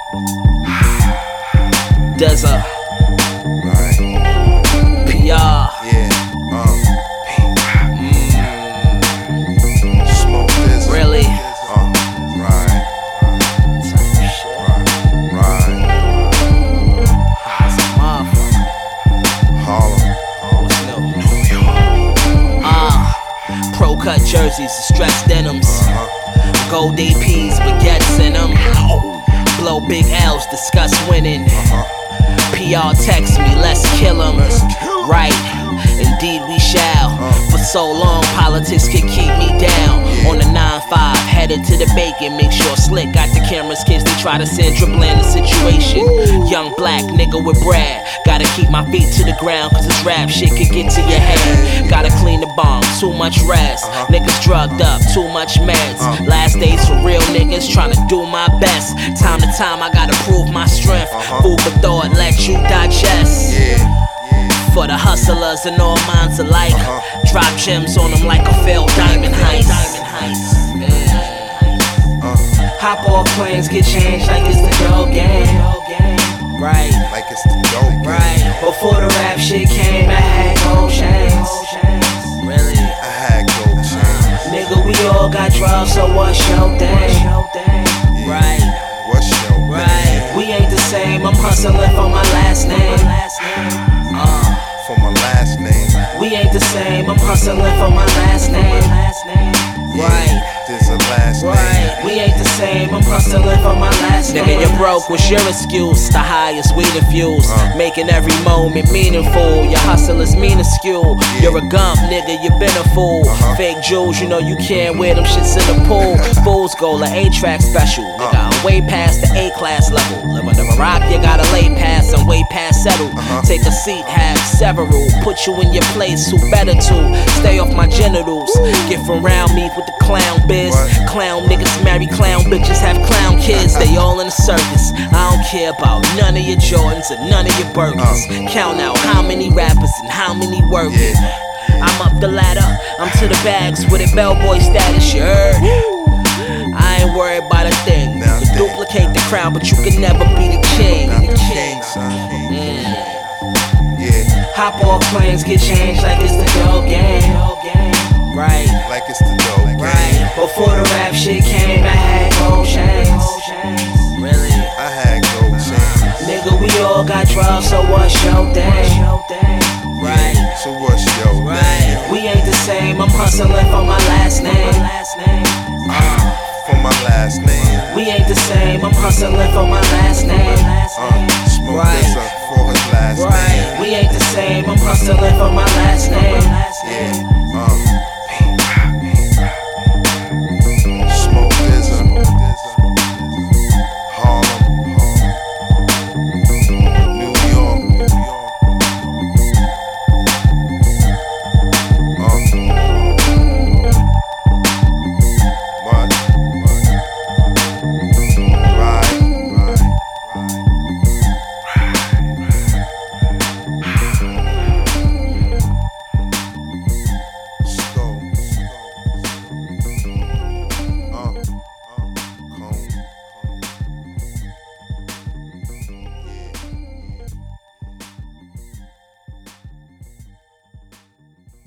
Deza, Right. PR. Yeah. Smoke this. Really? Right. Right. Harlem. What's new? Pro cut jerseys, distressed denims, gold APs, baguettes in them. Blow big L's, discuss winning. PR text me, let's kill 'em. Right, indeed we shall. For so long, politics could keep me down. On the 9-5, headed to the bacon. Make sure Slick got the cameras, kids they try to Sandra Bland the situation. Young black nigga with bread. Gotta keep my feet to the ground, cause this rap shit could get to your head. Gotta clean the bomb, too much rest. Niggas drugged up, too much meds. Last days for real niggas, trying to do my best. Time to time, I gotta prove my strength. Food for thought, let you digest. For the hustlers and all minds alike. Drop gems on them like a failed diamond heist. Hop off planes, get changed like it's the dope game. Right. Like it's the dope game. Right. Before the rap shit came, I had gold chains. Really? I had gold chains. Nigga, we all got drugs, so what's your thing? Right. What's your thing? Right. We ain't the same, I'm hustling for my last name. For my last name. We ain't the same, I'm hustling for my last name. Right. There's a last name. Right, we ain't the same, I'm hustling for my last name. Nigga, you broke, what's your excuse? The highest we diffuse, making every moment meaningful. Your hustle is minuscule. You're a gump, nigga, you been a fool. Fake jewels, you know you can't wear them shits in the pool. Fools go like A-track special. Nigga, I'm way past the A-class level. Live under a rock, you gotta lay past, I'm way past settle. Take a seat, have several. Put you in your place, who better to? Stay off my genitals. Get from round me with the clown biz. Clown niggas marry clown bitches, have clown kids. They all in the circus. I don't care about none of your Jordans and none of your Birkins. Count out how many rappers and how many working. I'm up the ladder, I'm to the bags with a bellboy status, you heard? I ain't worried about a thing. You can duplicate the crown, but you can never be the king. The king, son. Hop off planes, get changed like it's the dope game. Right. Like it's the dope game. Right. Before the rap shit came, I had gold chains. Really? I had gold chains. Nigga, we all got drugs, so what's your thing? Right. So what's your Right. We ain't the same, I'm hustling for my last name. For my last name. We ain't the same, I'm hustling for my